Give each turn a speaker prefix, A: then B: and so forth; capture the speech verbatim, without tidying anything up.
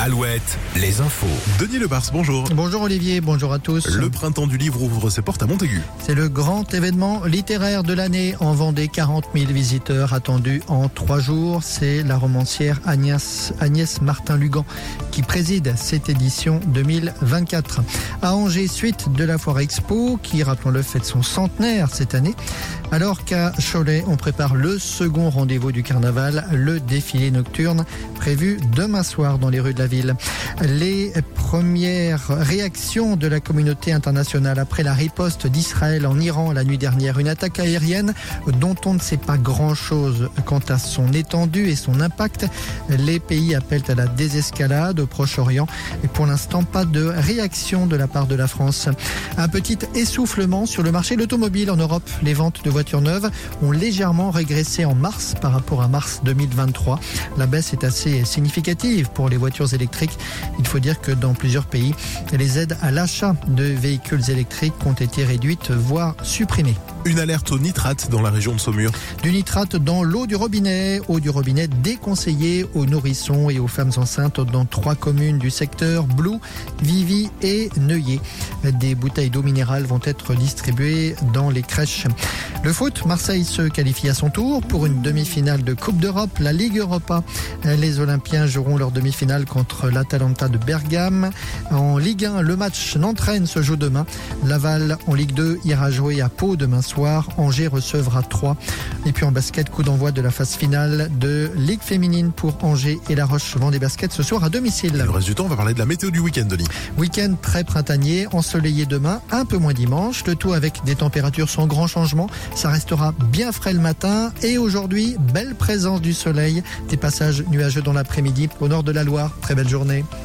A: Alouette, les infos.
B: Denis Lebars, bonjour.
C: Bonjour Olivier, bonjour à tous.
B: Le printemps du livre ouvre ses portes à Montaigu.
C: C'est le grand événement littéraire de l'année. En Vendée, quarante mille visiteurs attendus en trois jours. C'est la romancière Agnès, Agnès Martin-Lugan qui préside cette édition deux mille vingt-quatre. À Angers, suite de la Foire Expo qui, rappelons-le, fête son centenaire cette année. Alors qu'à Cholet, on prépare le second rendez-vous du carnaval, le défilé nocturne prévu demain soir dans les rues de la ville. Les premières réactions de la communauté internationale après la riposte d'Israël en Iran la nuit dernière, une attaque aérienne dont on ne sait pas grand-chose quant à son étendue et son impact. Les pays appellent à la désescalade au Proche-Orient et pour l'instant pas de réaction de la part de la France. Un petit essoufflement sur le marché de l'automobile en Europe. Les ventes de voitures neuves ont légèrement régressé en mars par rapport à mars deux mille vingt-trois. La baisse est assez significative pour les voitures électriques. Il faut dire que dans plusieurs pays, les aides à l'achat de véhicules électriques ont été réduites, voire supprimées.
B: Une alerte au nitrate dans la région de Saumur.
C: Du nitrate dans l'eau du robinet. Eau du robinet déconseillée aux nourrissons et aux femmes enceintes dans trois communes du secteur, Blou, Vivy et Neuilly. Des bouteilles d'eau minérale vont être distribuées dans les crèches. Le foot, Marseille se qualifie à son tour pour une demi-finale de Coupe d'Europe, la Ligue Europa. Les Olympiens joueront leur demi-finale contre l'Atalanta de Bergame. En Ligue un, le match Nantes-Rennes se joue demain. Laval en Ligue deux ira jouer à Pau demain soir. Angers recevra Troyes. Et puis en basket, coup d'envoi de la phase finale de Ligue féminine pour Angers et La Roche Vendée Basket ce soir à domicile.
B: Le reste du temps, on va parler de la météo du week-end, Denis.
C: Week-end très printanier, ensoleillé demain, un peu moins dimanche. Le tout avec des températures sans grand changement. Ça restera bien frais le matin. Et aujourd'hui, belle présence du soleil. Des passages nuageux dans l'après-midi au nord de la Loire. Très belle journée.